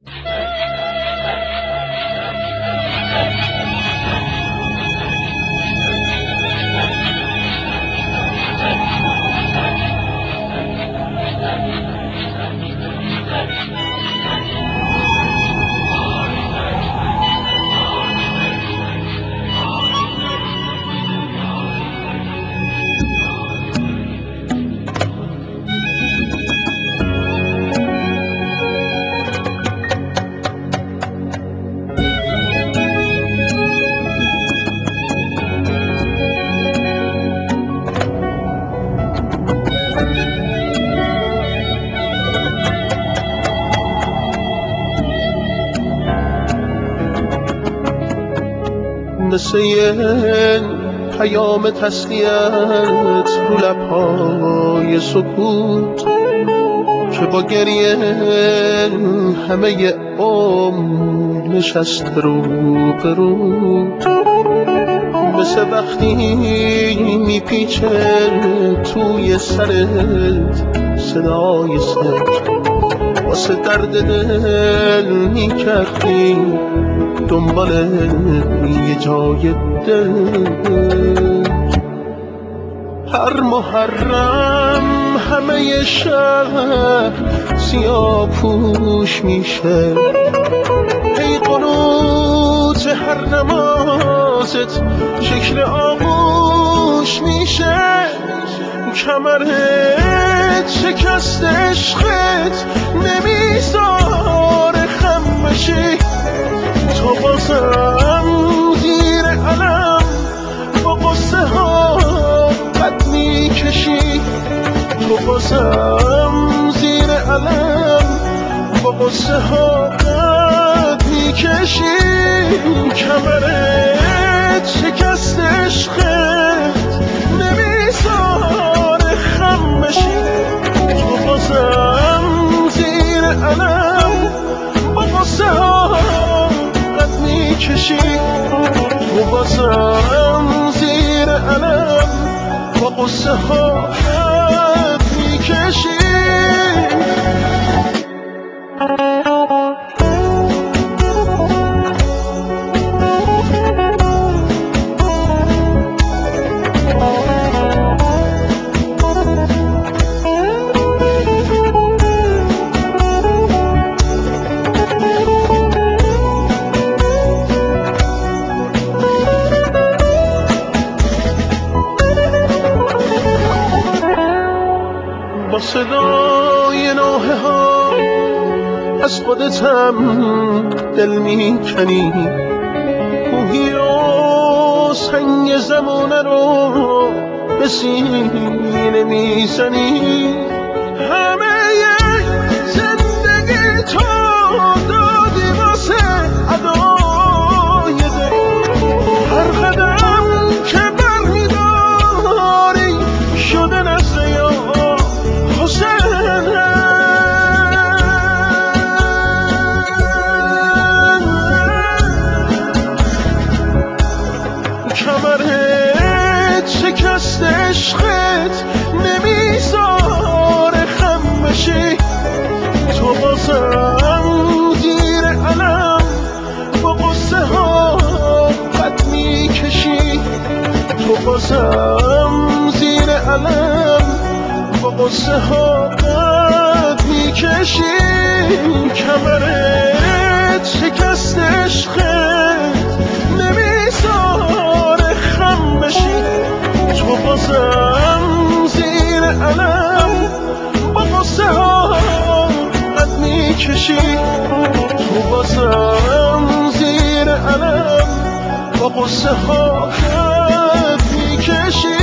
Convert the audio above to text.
مثل یه پیام تسلیت رو لبهای سکوت که با گریه همه عمر نشسته رو به رو، مثل وقتی میپیچه توی سرت صدای سر واسه درد دل میکردی دنبال یه جای دل. هر محرم همه شهر سیاه پوش میشه، ای قنوت هر نمازت شکل آغوش میشه. کمرت شکست عشقت نمیذاره خم بشی، تو بازم زیر علم با قصه ها قد میکشی، تو بازم زیر علم با قصه ها قد میکشی. کمرت شکست عشقت نمیذاره خم بشی، تو بازم زیر علم با قصه ها قد میکشی، تو بازم زیر علم با قصه ها قد میکشی. با صدای نوحه ها از خودتم دل میکنی، کوهی و سنگ زمانه رو به سینه میزنی. همه زندگی تو دادی واسه ادای دل، هر قدم که بر میداری شده نزد یا حسین. کمرت شکست عشقت نمیذاره خم بشی، تو بازم زیر علم با قصه ها قد میکشی، تو بازم زیر علم با قصه ها قد میکشی. کمرت شکست عشقت نمیذاره خم بشی، تو بازم زیر علم با قصه ها قد میکشی، تو بازم زیر علم با قصه ها قد میکشی.